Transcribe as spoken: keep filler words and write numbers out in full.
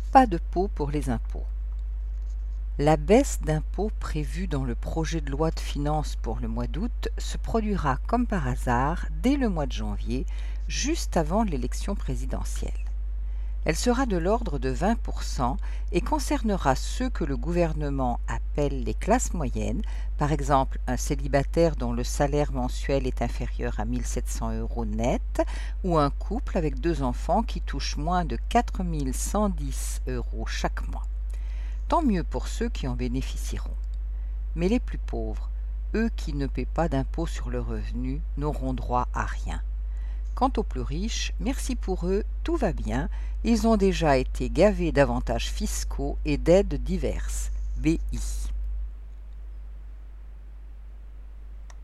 Pas de pot pour les impôts. La baisse d'impôts prévue dans le projet de loi de finances pour le mois d'août se produira comme par hasard dès le mois de janvier, juste avant l'élection présidentielle. Elle sera de l'ordre de vingt pour cent et concernera ceux que le gouvernement appelle les classes moyennes, par exemple un célibataire dont le salaire mensuel est inférieur à mille sept cents euros net, ou un couple avec deux enfants qui touche moins de quatre mille cent dix euros chaque mois. Tant mieux pour ceux qui en bénéficieront. Mais les plus pauvres, eux qui ne paient pas d'impôt sur le revenu, n'auront droit à rien. Quant aux plus riches, merci pour eux, tout va bien, ils ont déjà été gavés d'avantages fiscaux et d'aides diverses. B I